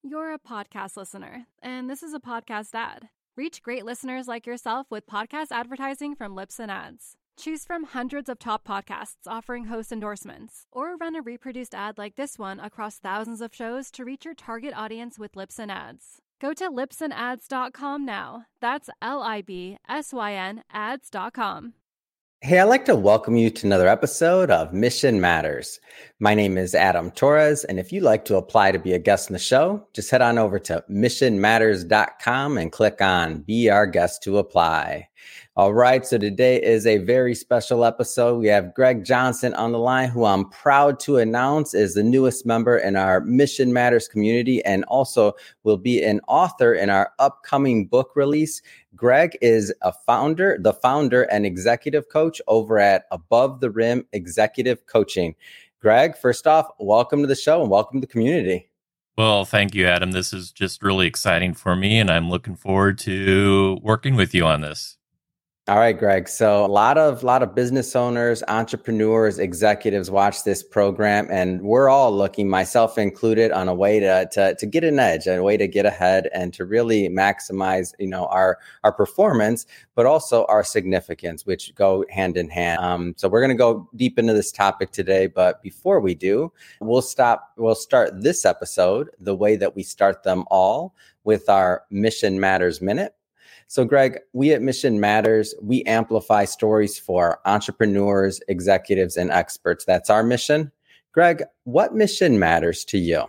You're a podcast listener, and this is a podcast ad. Reach great listeners like yourself with podcast advertising from Libsyn Ads. Choose from hundreds of top podcasts offering host endorsements, or run a reproduced ad like this one across thousands of shows to reach your target audience with Libsyn Ads. Go to libsynads.com now. That's LIBSYN ads.com. Hey, I'd like to welcome you to another episode of Mission Matters. My name is Adam Torres, and if you'd like to apply to be a guest in the show, just head on over to missionmatters.com and click on Be Our Guest to apply. All right, so today is a very special episode. We have Greg Johnson on the line, who I'm proud to announce is the newest member in our Mission Matters community and also will be an author in our upcoming book release. Greg is the founder and executive coach over at Above the Rim Executive Coaching. Greg, first off, welcome to the show and welcome to the community. Well, thank you, Adam. This is just really exciting for me, and I'm looking forward to working with you on this. All right, Greg. So a lot of business owners, entrepreneurs, executives watch this program, and we're all looking, myself included, on a way to get an edge, a way to get ahead and to really maximize, our performance, but also our significance, which go hand in hand. So we're going to go deep into this topic today, but before we do, we'll start this episode the way that we start them all, with our Mission Matters Minute. So, Greg, we at Mission Matters, we amplify stories for entrepreneurs, executives, and experts. That's our mission. Greg, what mission matters to you?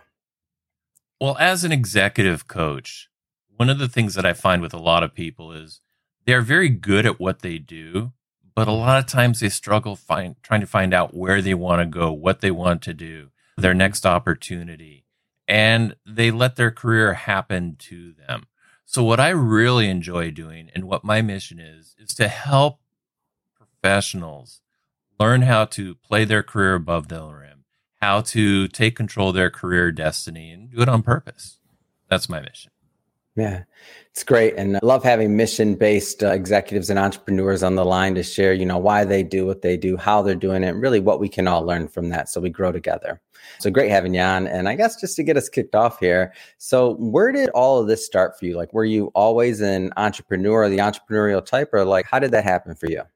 Well, as an executive coach, one of the things that I find with a lot of people is they're very good at what they do, but a lot of times they struggle trying to find out where they want to go, what they want to do, their next opportunity, and they let their career happen to them. So what I really enjoy doing and what my mission is to help professionals learn how to play their career above the rim, how to take control of their career destiny and do it on purpose. That's my mission. Yeah, it's great. And I love having mission-based executives and entrepreneurs on the line to share, why they do what they do, how they're doing it, and really what we can all learn from that so we grow together. So great having you on. And I guess just to get us kicked off here, so where did all of this start for you? Like, were you always an entrepreneur, the entrepreneurial type, or like, how did that happen for you?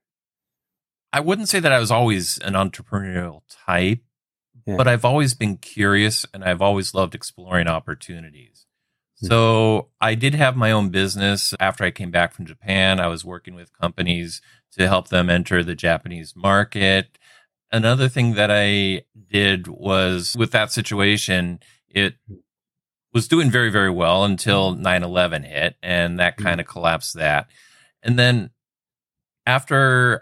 I wouldn't say that I was always an entrepreneurial type, but I've always been curious and I've always loved exploring opportunities. So I did have my own business. After I came back from Japan, I was working with companies to help them enter the Japanese market. Another thing that I did was, with that situation, it was doing very, very well until 9/11 hit, and that kind of collapsed that. And then after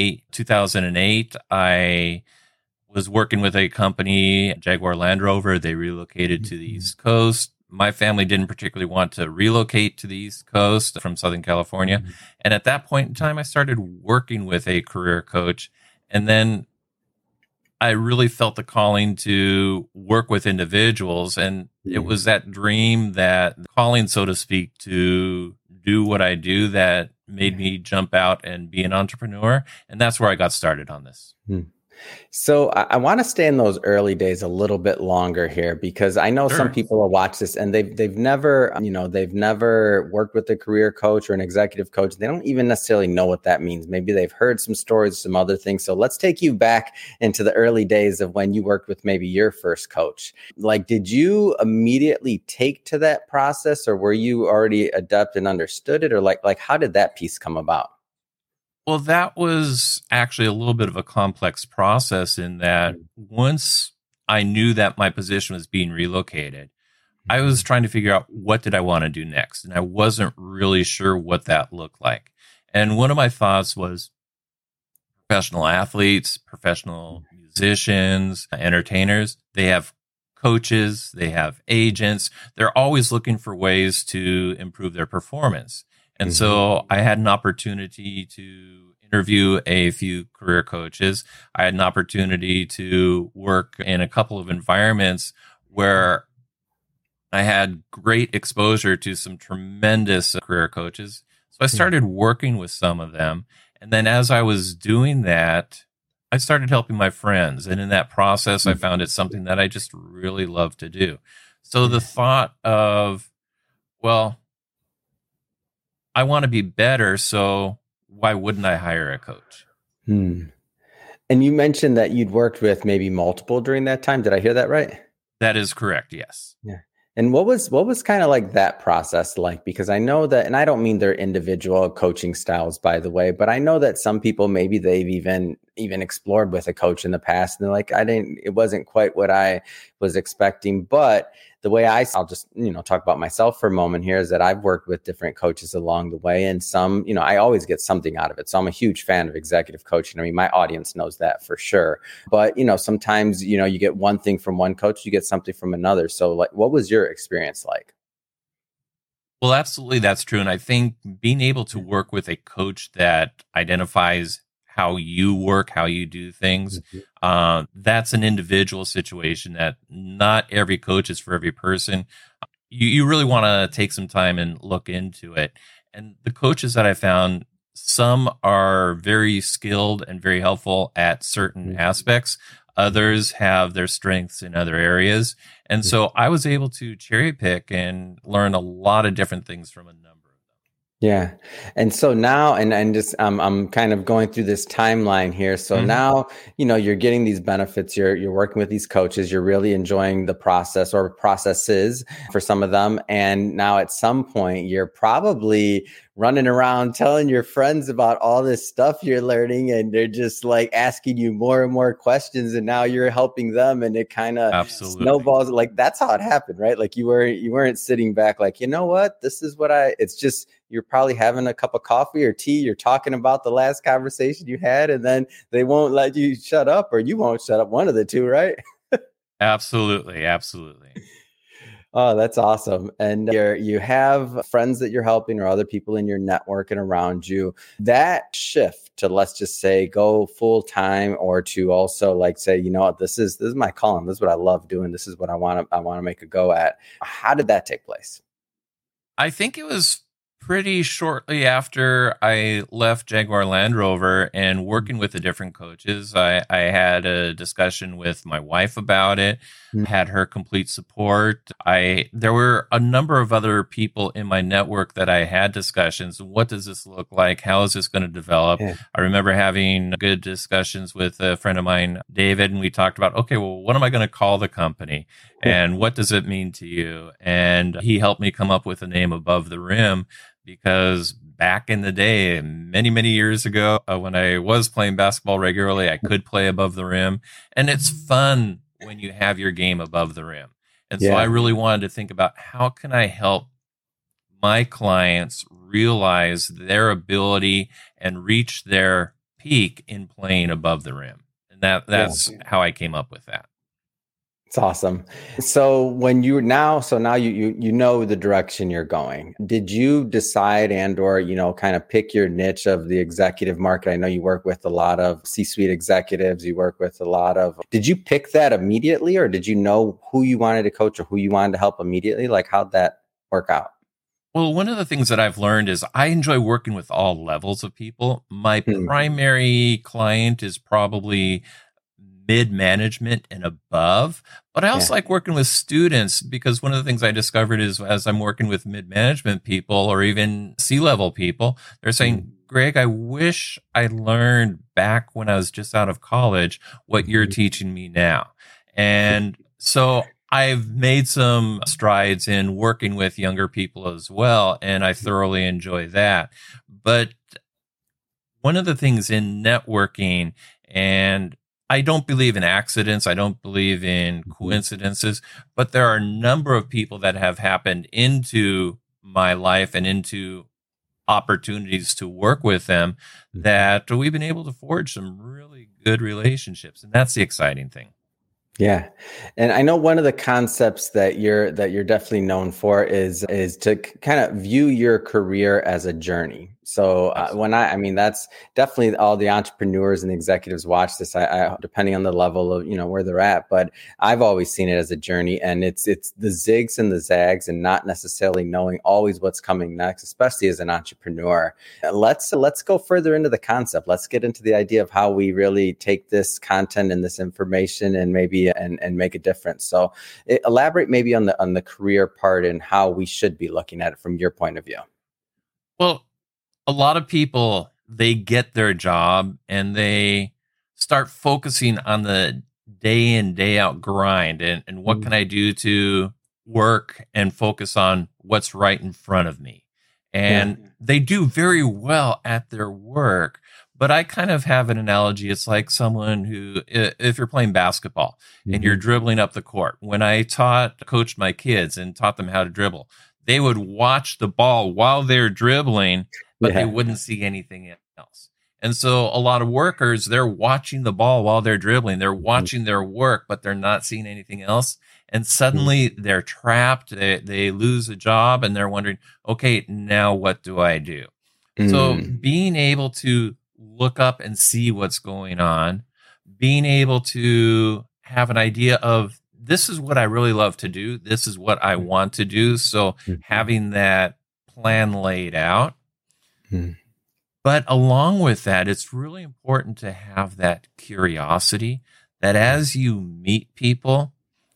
2008, I was working with a company, Jaguar Land Rover. They relocated to the East Coast. My family didn't particularly want to relocate to the East Coast from Southern California. And at that point in time, I started working with a career coach. And then I really felt the calling to work with individuals. And it was that dream, that calling, so to speak, to do what I do that made me jump out and be an entrepreneur. And that's where I got started on this. So I want to stay in those early days a little bit longer here, because I know some people will watch this and they've never worked with a career coach or an executive coach. They don't even necessarily know what that means. Maybe they've heard some stories, some other things. So let's take you back into the early days of when you worked with maybe your first coach. Like, did you immediately take to that process, or were you already adept and understood it? Or like how did that piece come about? Well, that was actually a little bit of a complex process, in that once I knew that my position was being relocated, I was trying to figure out what did I want to do next. And I wasn't really sure what that looked like. And one of my thoughts was professional athletes, professional musicians, entertainers, they have coaches, they have agents. They're always looking for ways to improve their performance. And so I had an opportunity to interview a few career coaches. I had an opportunity to work in a couple of environments where I had great exposure to some tremendous career coaches. So I started working with some of them. And then as I was doing that, I started helping my friends. And in that process, I found it's something that I just really love to do. So the thought of, well, I want to be better, so why wouldn't I hire a coach? Hmm. And you mentioned that you'd worked with maybe multiple during that time. Did I hear that right? That is correct, yes. Yeah. And what was kind of like that process like? Because I know that, and I don't mean their individual coaching styles, by the way, but I know that some people, maybe they've even explored with a coach in the past, and they're like, it wasn't quite what I was expecting. But the way I'll just, talk about myself for a moment here, is that I've worked with different coaches along the way, and some, I always get something out of it. So I'm a huge fan of executive coaching. I mean, my audience knows that for sure. But, sometimes, you get one thing from one coach, you get something from another. So like, what was your experience like? Well, absolutely, that's true. And I think being able to work with a coach that identifies how you work, how you do things, that's an individual situation that not every coach is for every person. You really want to take some time and look into it. And the coaches that I found, some are very skilled and very helpful at certain aspects. Others have their strengths in other areas. And so I was able to cherry pick and learn a lot of different things from a number of them. Yeah. And so now, and just, I'm kind of going through this timeline here. So now, you're getting these benefits, you're working with these coaches, you're really enjoying the process or processes for some of them. And now at some point, you're probably running around telling your friends about all this stuff you're learning, and they're just like asking you more and more questions, and now you're helping them, and it kind of snowballs. Like, that's how it happened, right? Like you weren't sitting back like, what, this is what it's just, you're probably having a cup of coffee or tea, you're talking about the last conversation you had, and then they won't let you shut up, or you won't shut up, one of the two, right? Absolutely. Oh, that's awesome. And you have friends that you're helping, or other people in your network and around you. That shift to, let's just say, go full time, or to also like say, this is my calling. This is what I love doing. This is what I want to make a go at. How did that take place? I think it was pretty shortly after I left Jaguar Land Rover and working with the different coaches. I had a discussion with my wife about it, had her complete support. There were a number of other people in my network that I had discussions. What does this look like? How is this going to develop? Yeah. I remember having good discussions with a friend of mine, David, and we talked about, okay, well, what am I going to call the company? And what does it mean to you? And he helped me come up with the name Above the Rim, because back in the day, many, many years ago, when I was playing basketball regularly, I could play above the rim. And it's fun when you have your game above the rim. And so I really wanted to think about, how can I help my clients realize their ability and reach their peak in playing above the rim? And that's how I came up with that. It's awesome. So when now you know the direction you're going. Did you decide or kind of pick your niche of the executive market? I know you work with a lot of C-suite executives. You work with a lot of. Did you pick that immediately, or did you know who you wanted to coach or who you wanted to help immediately? Like, how'd that work out? Well, one of the things that I've learned is I enjoy working with all levels of people. My primary client is probably mid-management and above, but I also like working with students, because one of the things I discovered is, as I'm working with mid-management people or even C-level people, they're saying, Greg, I wish I learned back when I was just out of college what you're teaching me now. And so I've made some strides in working with younger people as well, and I thoroughly enjoy that. But one of the things in networking, and I don't believe in accidents, I don't believe in coincidences, but there are a number of people that have happened into my life and into opportunities to work with them that we've been able to forge some really good relationships. And that's the exciting thing. Yeah. And I know one of the concepts that you're definitely known for is to kind of view your career as a journey. So I mean, that's definitely all the entrepreneurs and the executives watch this. I depending on the level of, where they're at, but I've always seen it as a journey, and it's the zigs and the zags, and not necessarily knowing always what's coming next, especially as an entrepreneur. Let's go further into the concept. Let's get into the idea of how we really take this content and this information and maybe and make a difference. So elaborate maybe on the career part and how we should be looking at it from your point of view. Well, a lot of people, they get their job and they start focusing on the day in, day out grind and what can I do to work and focus on what's right in front of me. And they do very well at their work. But I kind of have an analogy. It's like someone who, if you're playing basketball and you're dribbling up the court, when I coached my kids and taught them how to dribble, they would watch the ball while they're dribbling, but they wouldn't see anything else. And so a lot of workers, they're watching the ball while they're dribbling. They're watching their work, but they're not seeing anything else. And suddenly they're trapped. They lose a job and they're wondering, okay, now what do I do? So being able to look up and see what's going on, being able to have an idea of, this is what I really love to do. This is what I want to do. So having that plan laid out. But along with that, it's really important to have that curiosity that as you meet people,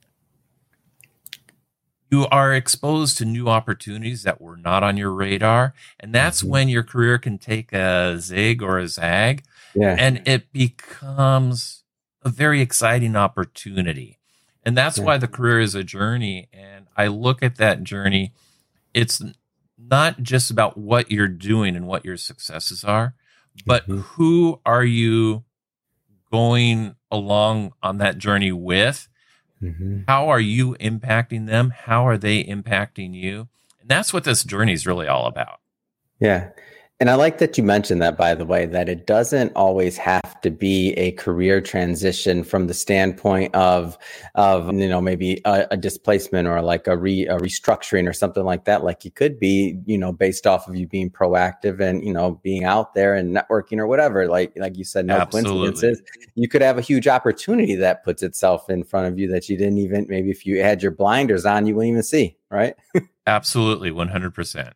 you are exposed to new opportunities that were not on your radar. And that's when your career can take a zig or a zag. And it becomes a very exciting opportunity. And that's why the career is a journey. And I look at that journey, it's not just about what you're doing and what your successes are, but who are you going along on that journey with? How are you impacting them? How are they impacting you? And that's what this journey is really all about. Yeah. And I like that you mentioned that, by the way, that it doesn't always have to be a career transition from the standpoint of maybe a displacement or like a restructuring or something like that. Like it could be, based off of you being proactive and, being out there and networking or whatever. Like you said, no coincidences. You could have a huge opportunity that puts itself in front of you that you didn't even, maybe if you had your blinders on, you wouldn't even see, right? Absolutely. 100%.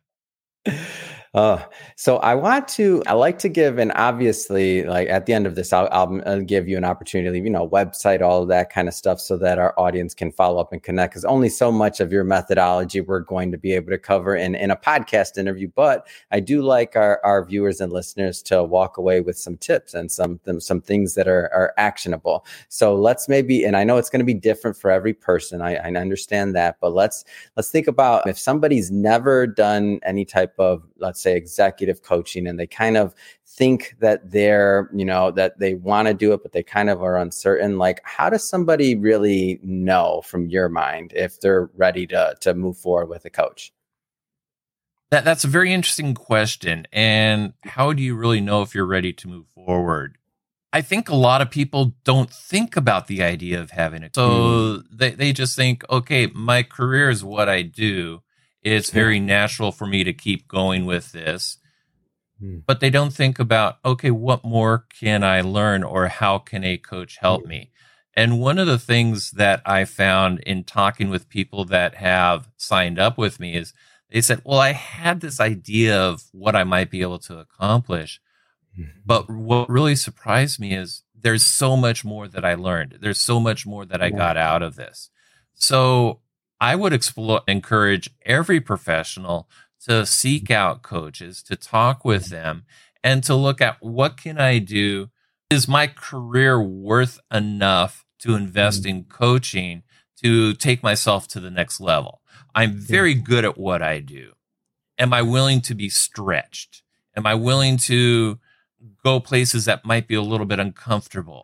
So I like to give, and obviously like at the end of this, I'll give you an opportunity, website, all of that kind of stuff so that our audience can follow up and connect, because only so much of your methodology we're going to be able to cover in a podcast interview. But I do like our viewers and listeners to walk away with some tips and some things that are actionable. So let's maybe, and I know it's going to be different for every person. I understand that, but let's think about if somebody's never done any type of, let's say, executive coaching, and they kind of think that they're, that they want to do it, but they kind of are uncertain. Like, how does somebody really know from your mind if they're ready to move forward with a coach? That's a very interesting question. And how do you really know if you're ready to move forward? I think a lot of people don't think about the idea of having it. So they just think, okay, my career is what I do. It's very natural for me to keep going with this. But they don't think about, okay, what more can I learn, or how can a coach help me? And one of the things that I found in talking with people that have signed up with me is they said, well, I had this idea of what I might be able to accomplish. But what really surprised me is there's so much more that I learned. There's so much more that I got out of this. So I would encourage every professional to seek out coaches, to talk with them, and to look at, what can I do? Is my career worth enough to invest in coaching to take myself to the next level? I'm very good at what I do. Am I willing to be stretched? Am I willing to go places that might be a little bit uncomfortable?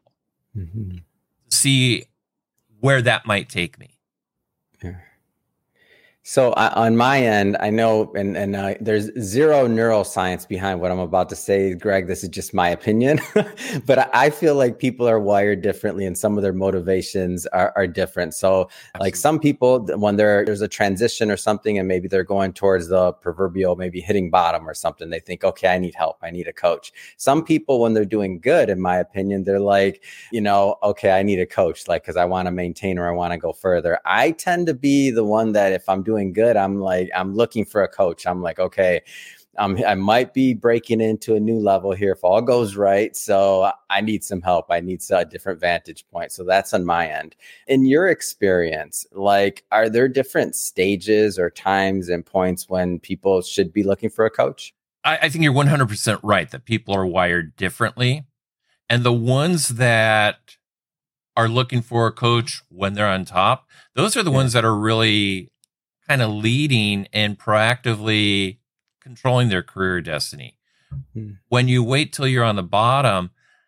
See where that might take me. So on my end, I know, and there's zero neuroscience behind what I'm about to say, Greg. This is just my opinion, but I feel like people are wired differently, and some of their motivations are different. So, like some people, when there's a transition or something, and maybe they're going towards the proverbial, maybe hitting bottom or something, they think, okay, I need help, I need a coach. Some people, when they're doing good, in my opinion, they're like, okay, I need a coach, like because I want to maintain or I want to go further. I tend to be the one that if I'm doing good, I'm looking for a coach. I'm like, okay, I might be breaking into a new level here if all goes right. So I need some help. I need a different vantage point. So that's on my end. In your experience, like, are there different stages or times and points when people should be looking for a coach? I think you're 100% right that people are wired differently. And the ones that are looking for a coach when they're on top, those are the ones that are really kind of leading and proactively controlling their career destiny. When you wait till you're on the bottom,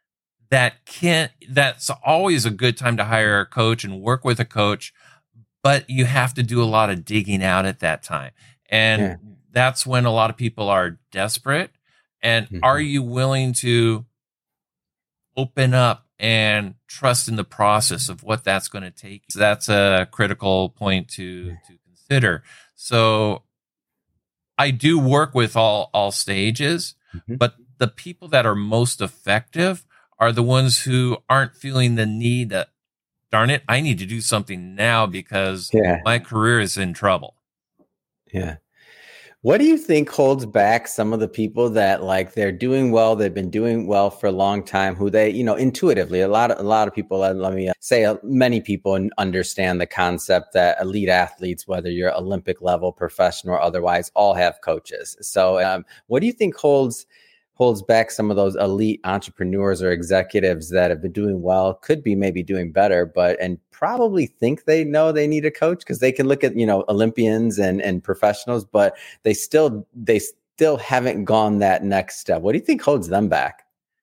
that's always a good time to hire a coach and work with a coach, but you have to do a lot of digging out at that time. And that's when a lot of people are desperate. And are you willing to open up and trust in the process of what that's going to take? So that's a critical point to consider. So I do work with all stages, but the people that are most effective are the ones who aren't feeling the need that, darn it, I need to do something now because my career is in trouble. Yeah. What do you think holds back some of the people that, like, they're doing well, they've been doing well for a long time, who they, intuitively, a lot of people, let me say many people understand the concept that elite athletes, whether you're Olympic level, professional or otherwise, all have coaches. So what do you think holds back some of those elite entrepreneurs or executives that have been doing well, could be maybe doing better, and probably think they know they need a coach because they can look at, Olympians and professionals, but they still haven't gone that next step. What do you think holds them back?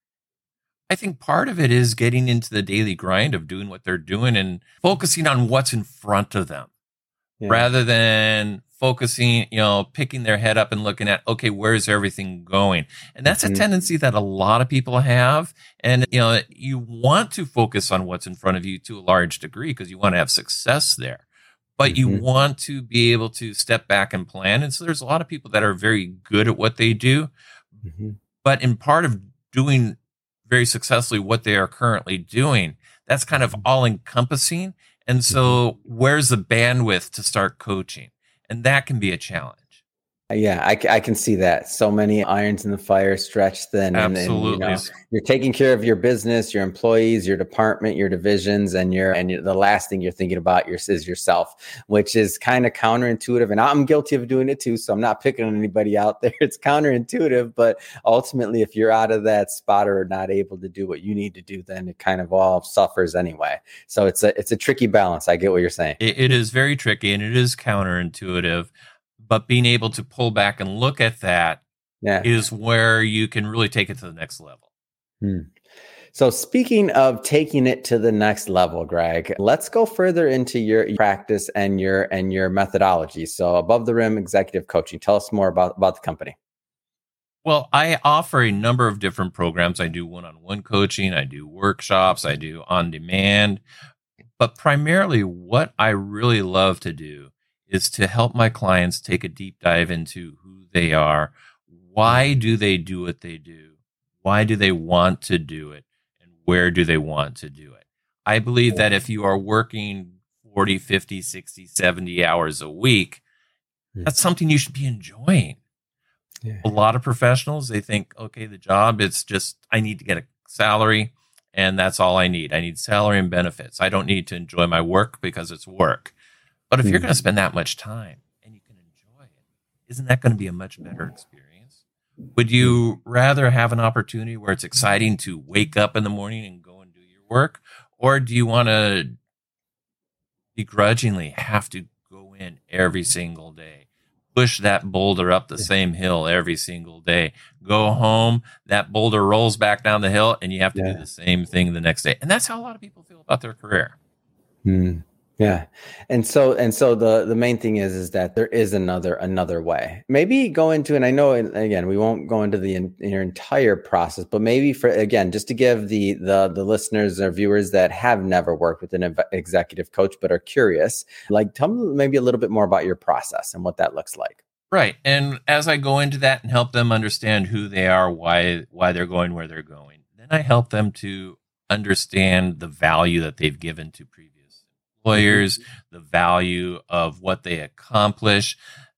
I think part of it is getting into the daily grind of doing what they're doing and focusing on what's in front of them rather than focusing, picking their head up and looking at, okay, where's everything going? And that's a tendency that a lot of people have. And, you want to focus on what's in front of you to a large degree because you want to have success there, but you want to be able to step back and plan. And so there's a lot of people that are very good at what they do, but in part of doing very successfully what they are currently doing, that's kind of all encompassing. And so where's the bandwidth to start coaching? And that can be a challenge. Yeah, I can see that. So many irons in the fire, stretched thin. Absolutely. And you're taking care of your business, your employees, your department, your divisions, and the last thing you're thinking about is yourself, which is kind of counterintuitive. And I'm guilty of doing it too. So I'm not picking on anybody out there. It's counterintuitive, but ultimately, if you're out of that spot or not able to do what you need to do, then it kind of all suffers anyway. So it's a tricky balance. I get what you're saying. It is very tricky and it is counterintuitive. But being able to pull back and look at that is where you can really take it to the next level. So speaking of taking it to the next level, Greg, let's go further into your practice and your methodology. So Above the Rim Executive Coaching, tell us more about the company. Well, I offer a number of different programs. I do one-on-one coaching. I do workshops. I do on-demand. But primarily what I really love to do is to help my clients take a deep dive into who they are. Why do they do what they do? Why do they want to do it? And where do they want to do it? I believe that if you are working 40, 50, 60, 70 hours a week, that's something you should be enjoying. A lot of professionals, they think, okay, the job, it's just, I need to get a salary and that's all I need. I need salary and benefits. I don't need to enjoy my work because it's work. But if you're going to spend that much time and you can enjoy it, isn't that going to be a much better experience? Would you rather have an opportunity where it's exciting to wake up in the morning and go and do your work? Or do you want to begrudgingly have to go in every single day, push that boulder up the same hill every single day, go home, that boulder rolls back down the hill, and you have to do the same thing the next day? And that's how a lot of people feel about their career. Yeah. And so the main thing is that there is another way. Maybe go into, and I know, and again, we won't go into your entire process, but maybe for, again, just to give the listeners or viewers that have never worked with an executive coach but are curious, like tell me maybe a little bit more about your process and what that looks like. Right. And as I go into that and help them understand who they are, why they're going where they're going, then I help them to understand the value that they've given to previous employers, the value of what they accomplish,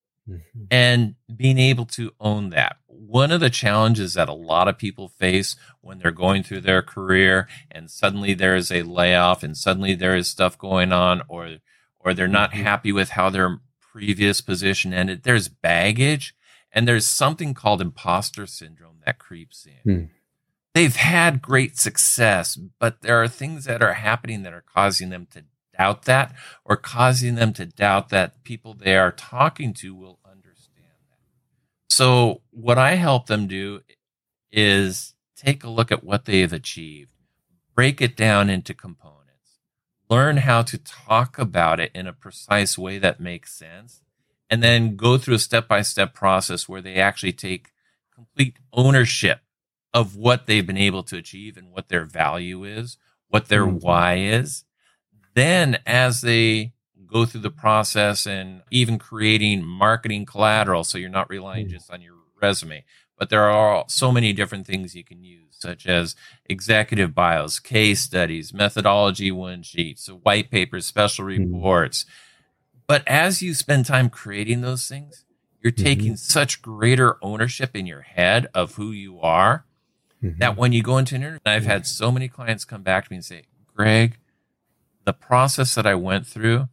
and being able to own that. One of the challenges that a lot of people face when they're going through their career and suddenly there is a layoff and suddenly there is stuff going on, or they're not happy with how their previous position ended, there's baggage, and there's something called imposter syndrome that creeps in. They've had great success, but there are things that are happening that are causing them to doubt that, or causing them to doubt that people they are talking to will understand that. So what I help them do is take a look at what they have achieved, break it down into components, learn how to talk about it in a precise way that makes sense, and then go through a step-by-step process where they actually take complete ownership of what they've been able to achieve and what their value is, what their why is. Then as they go through the process and even creating marketing collateral, so you're not relying just on your resume, but there are so many different things you can use, such as executive bios, case studies, methodology one sheets, white papers, special reports. But as you spend time creating those things, you're taking such greater ownership in your head of who you are that when you go into an interview, I've had so many clients come back to me and say, Greg, the process that I went through,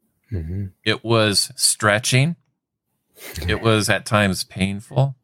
it was stretching. It was at times painful.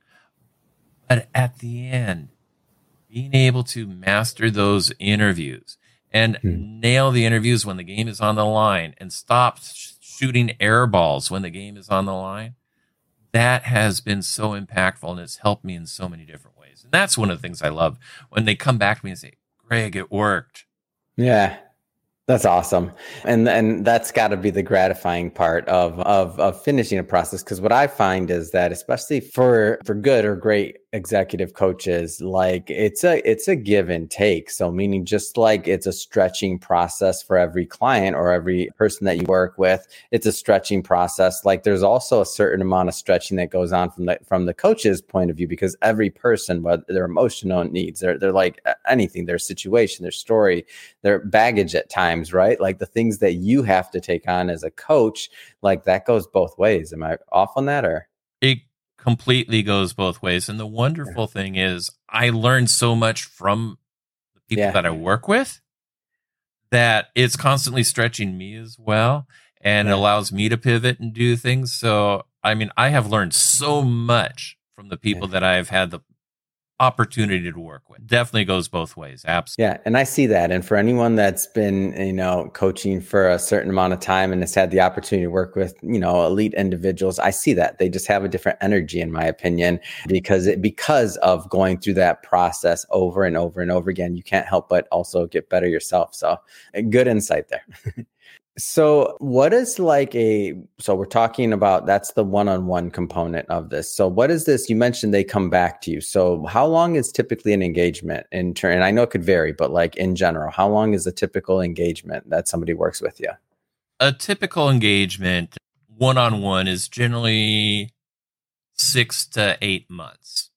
But at the end, being able to master those interviews and nail the interviews when the game is on the line and stop shooting air balls when the game is on the line, that has been so impactful, and it's helped me in so many different ways. And that's one of the things I love when they come back to me and say, Greg, it worked. Yeah. That's awesome. And that's got to be the gratifying part of finishing a process. Because what I find is that, especially for good or great executive coaches, like it's a give and take. So meaning just like it's a stretching process for every client or every person that you work with, it's a stretching process. Like there's also a certain amount of stretching that goes on from the coach's point of view, because every person, whether their emotional needs, they're like anything, their situation, their story, their baggage at times, right? Like the things that you have to take on as a coach, like that goes both ways. Am I off on that, or? It completely goes both ways. And the wonderful thing is I learned so much from the people that I work with that it's constantly stretching me as well. And it allows me to pivot and do things. So, I mean, I have learned so much from the people that I've had the opportunity to work with. Definitely goes both ways. Absolutely. Yeah. And I see that. And for anyone that's been, coaching for a certain amount of time and has had the opportunity to work with, elite individuals, I see that they just have a different energy, in my opinion, because of going through that process over and over and over again. You can't help but also get better yourself. So good insight there. So what is so we're talking about, that's the one-on-one component of this. So what is this? You mentioned they come back to you. So how long is typically an engagement in turn? And I know it could vary, but like in general, how long is a typical engagement that somebody works with you? A typical engagement one-on-one is generally 6 to 8 months.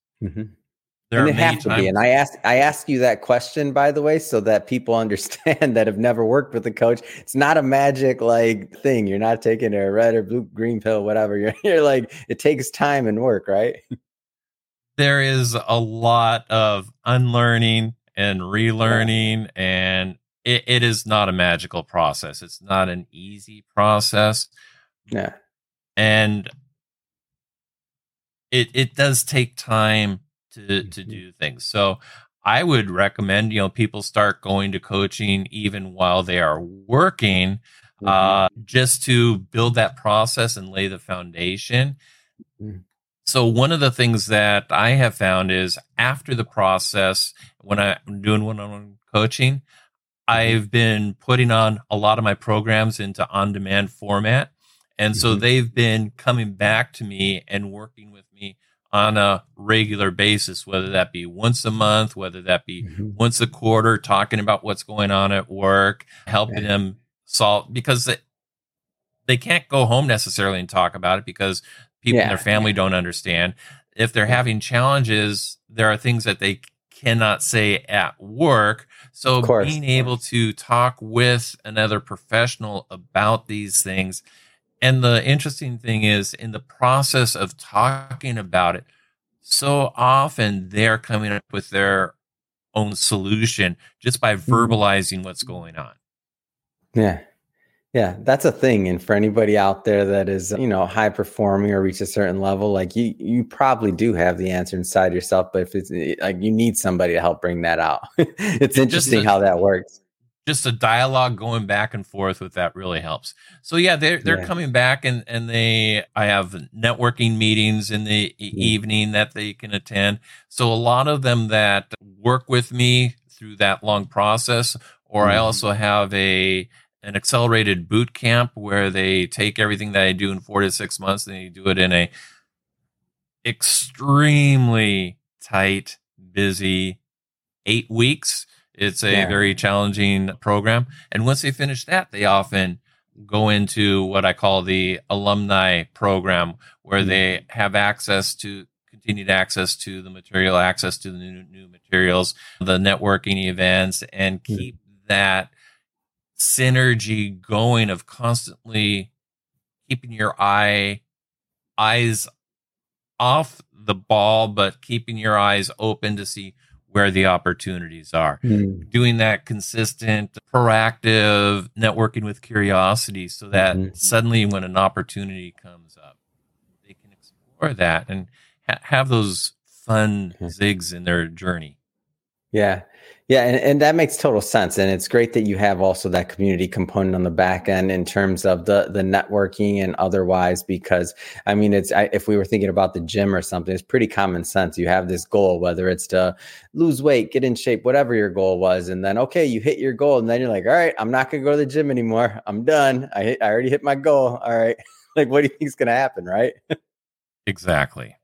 And it has to be. And I ask you that question, by the way, so that people understand that have never worked with a coach. It's not a magic thing. You're not taking a red or blue, green pill, whatever. You're like, it takes time and work, right? There is a lot of unlearning and relearning, and it is not a magical process. It's not an easy process. Yeah. And it does take time to do things. So I would recommend, people start going to coaching even while they are working, just to build that process and lay the foundation. So one of the things that I have found is after the process, when I'm doing one-on-one coaching, I've been putting on a lot of my programs into on-demand format. And so they've been coming back to me and working with me on a regular basis, whether that be once a month, whether that be once a quarter, talking about what's going on at work, helping them solve, because they can't go home necessarily and talk about it because people in their family don't understand. If they're having challenges, there are things that they cannot say at work. So being able to talk with another professional about these things. And the interesting thing is, in the process of talking about it, so often they're coming up with their own solution just by verbalizing what's going on. Yeah. Yeah, that's a thing. And for anybody out there that is, high performing or reach a certain level, like you probably do have the answer inside yourself. But if it's like you need somebody to help bring that out, it's interesting how that works. Just a dialogue going back and forth with that really helps. So yeah, they're coming back and I have networking meetings in the evening that they can attend. So a lot of them that work with me through that long process, or I also have an accelerated boot camp where they take everything that I do in 4 to 6 months and they do it in a extremely tight, busy 8 weeks. It's a very challenging program. And once they finish that, they often go into what I call the alumni program, where they have continued access to the material, access to the new materials, the networking events, and keep that synergy going of constantly keeping your eyes off the ball, but keeping your eyes open to see where the opportunities are. Doing that consistent, proactive networking with curiosity, so that suddenly when an opportunity comes up, they can explore that and have those fun zigs in their journey. Yeah. Yeah. And that makes total sense. And it's great that you have also that community component on the back end in terms of the networking and otherwise, because I mean, if we were thinking about the gym or something, it's pretty common sense. You have this goal, whether it's to lose weight, get in shape, whatever your goal was. And then, okay, you hit your goal and then you're like, all right, I'm not going to go to the gym anymore. I'm done. I already hit my goal. All right. Like, what do you think is going to happen? Right. Exactly.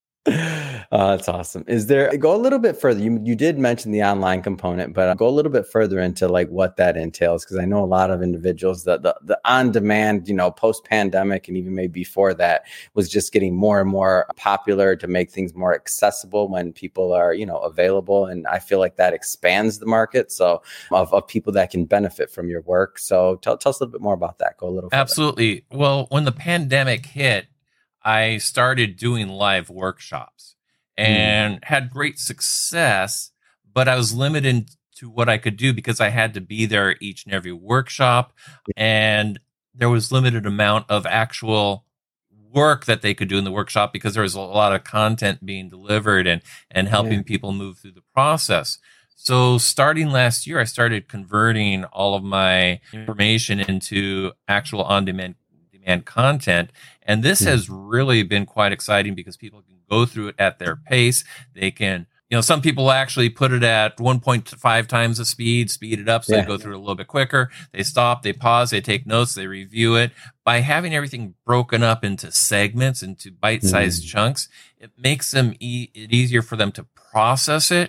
That's awesome. Go a little bit further. You did mention the online component, but go a little bit further into like what that entails. Cause I know a lot of individuals that the on-demand, post pandemic and even maybe before that was just getting more and more popular to make things more accessible when people are, available. And I feel like that expands the market. So of people that can benefit from your work. So tell us a little bit more about that. Go a little further. Absolutely. Well, when the pandemic hit, I started doing live workshops and had great success, but I was limited to what I could do because I had to be there each and every workshop, and there was limited amount of actual work that they could do in the workshop because there was a lot of content being delivered and helping people move through the process. So starting last year, I started converting all of my information into actual on-demand content. And this has really been quite exciting because people can go through it at their pace. They can, some people actually put it at 1.5 times the speed it up. So they go through it a little bit quicker. They stop, they pause, they take notes, they review it. By having everything broken up into segments, into bite-sized chunks, it makes them it easier for them to process it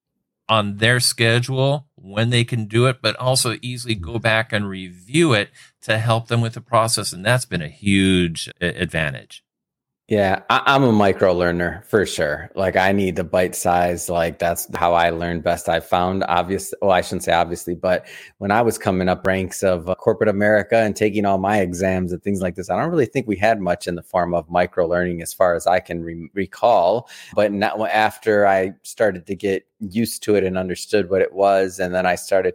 on their schedule when they can do it, but also easily go back and review it to help them with the process. And that's been a huge advantage. Yeah, I'm a micro learner for sure. Like I need the bite size. Like that's how I learn best. I found obvious. Well, I shouldn't say obviously, but when I was coming up ranks of corporate America and taking all my exams and things like this, I don't really think we had much in the form of micro learning as far as I can recall. But now after I started to get used to it and understood what it was, and then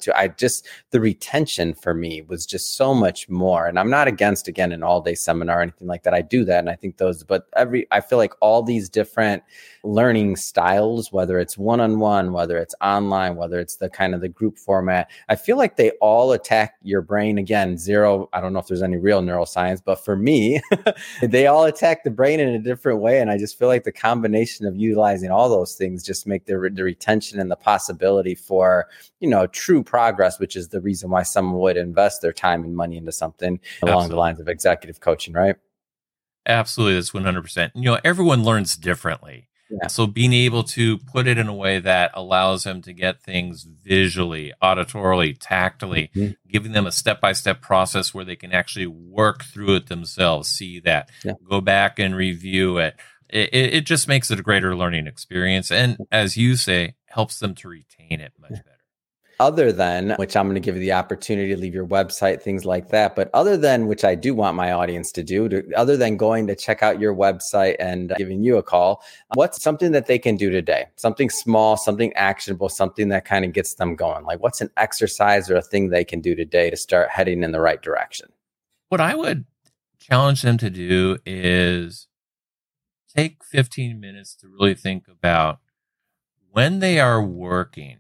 the retention for me was just so much more. And I'm not against, again, an all-day seminar or anything like that. I do that, and I think but I feel like all these different learning styles, whether it's one-on-one, whether it's online, whether it's the kind of the group format, I feel like they all attack your brain. Again, I don't know if there's any real neuroscience, but for me, they all attack the brain in a different way. And I just feel like the combination of utilizing all those things just make the retention intention and the possibility for, true progress, which is the reason why someone would invest their time and money into something along the lines of executive coaching, right? Absolutely. That's 100%. Everyone learns differently. Yeah. So being able to put it in a way that allows them to get things visually, auditorily, tactily, giving them a step-by-step process where they can actually work through it themselves, see that, go back and review it. It just makes it a greater learning experience. And as you say, helps them to retain it much better. Other than, which I'm going to give you the opportunity to leave your website, things like that. But other than, which I do want my audience to do, other than going to check out your website and giving you a call, what's something that they can do today? Something small, something actionable, something that kind of gets them going. Like what's an exercise or a thing they can do today to start heading in the right direction? What I would challenge them to do is take 15 minutes to really think about when they are working.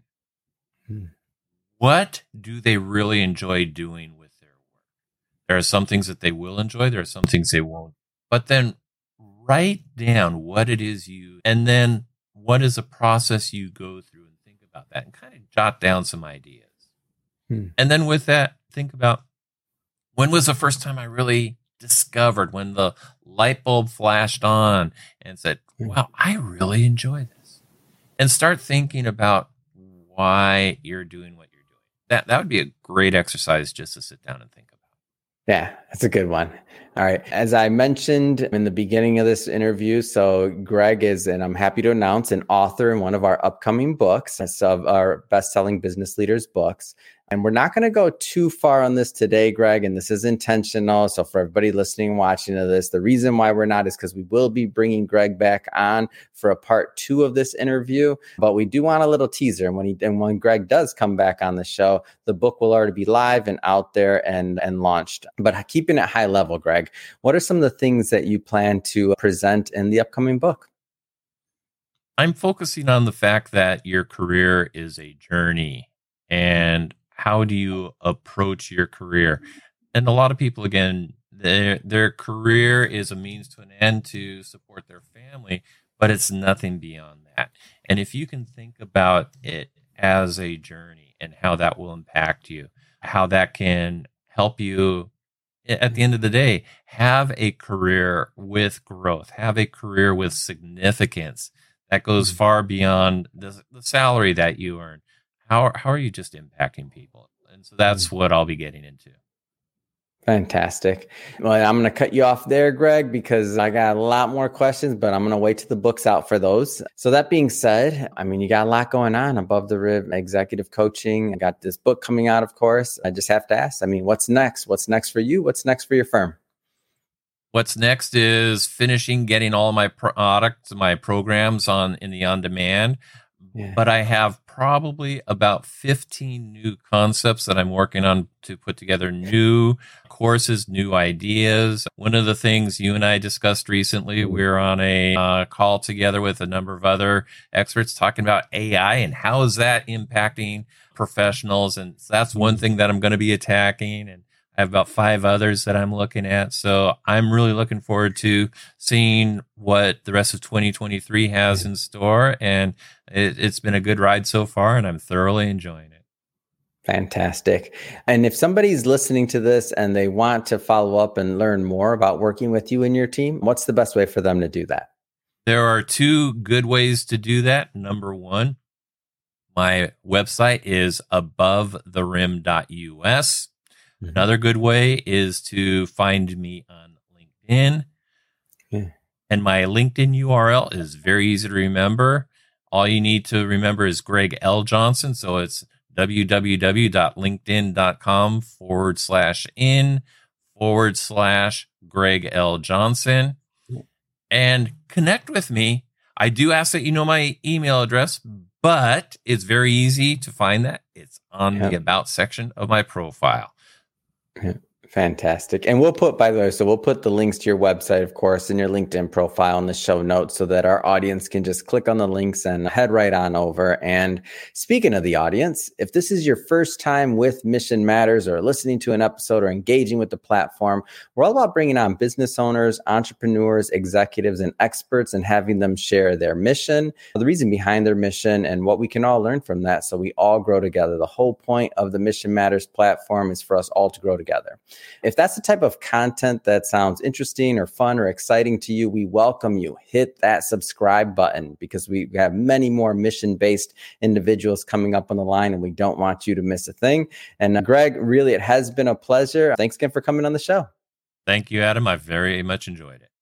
What do they really enjoy doing with their work? There are some things that they will enjoy. There are some things they won't. But then write down what it is and then what is a process you go through and think about that and kind of jot down some ideas. And then with that, think about when was the first time I really discovered, when the light bulb flashed on and said, wow, I really enjoy this. And start thinking about why you're doing what you're doing. That would be a great exercise just to sit down and think about. Yeah, that's a good one. All right. As I mentioned in the beginning of this interview, so Greg is, and I'm happy to announce, an author in one of our upcoming books, of our best-selling business leaders books. And we're not going to go too far on this today, Greg, and this is intentional. So for everybody listening and watching to this, the reason why we're not is because we will be bringing Greg back on for a part 2 of this interview. But we do want a little teaser. And when Greg does come back on the show, the book will already be live and out there and launched. But keeping it high level, Greg, what are some of the things that you plan to present in the upcoming book? I'm focusing on the fact that your career is a journey, and how do you approach your career? And a lot of people, again, their career is a means to an end to support their family, but it's nothing beyond that. And if you can think about it as a journey and how that will impact you, how that can help you at the end of the day, have a career with growth, have a career with significance that goes far beyond the salary that you earn. How are you just impacting people? And so that's what I'll be getting into. Fantastic. Well, I'm going to cut you off there, Greg, because I got a lot more questions, but I'm going to wait till the book's out for those. So that being said, you got a lot going on above the rim, executive coaching. I got this book coming out, of course. I just have to ask, what's next? What's next for you? What's next for your firm? What's next is finishing getting all my products, my programs in the on-demand. Yeah. But I have probably about 15 new concepts that I'm working on to put together new courses, new ideas. One of the things you and I discussed recently, we were on a call together with a number of other experts talking about AI and how is that impacting professionals. And that's one thing that I'm going to be attacking. And I have about 5 others that I'm looking at. So I'm really looking forward to seeing what the rest of 2023 has in store. And it's been a good ride so far, and I'm thoroughly enjoying it. Fantastic. And if somebody's listening to this and they want to follow up and learn more about working with you and your team, what's the best way for them to do that? There are 2 good ways to do that. Number 1, my website is abovetherim.us. Another good way is to find me on LinkedIn. Yeah. And my LinkedIn URL is very easy to remember. All you need to remember is Greg L. Johnson. So it's www.linkedin.com/in/Greg L. Johnson. And connect with me. I do ask that you know my email address, but it's very easy to find that. It's on the About section of my profile. Fantastic. And we'll put, by the way, so we'll put the links to your website, of course, and your LinkedIn profile in the show notes so that our audience can just click on the links and head right on over. And speaking of the audience, if this is your first time with Mission Matters or listening to an episode or engaging with the platform, we're all about bringing on business owners, entrepreneurs, executives, and experts and having them share their mission, the reason behind their mission, and what we can all learn from that so we all grow together. The whole point of the Mission Matters platform is for us all to grow together. If that's the type of content that sounds interesting or fun or exciting to you, we welcome you. Hit that subscribe button because we have many more mission-based individuals coming up on the line and we don't want you to miss a thing. And Greg, really, it has been a pleasure. Thanks again for coming on the show. Thank you, Adam. I very much enjoyed it.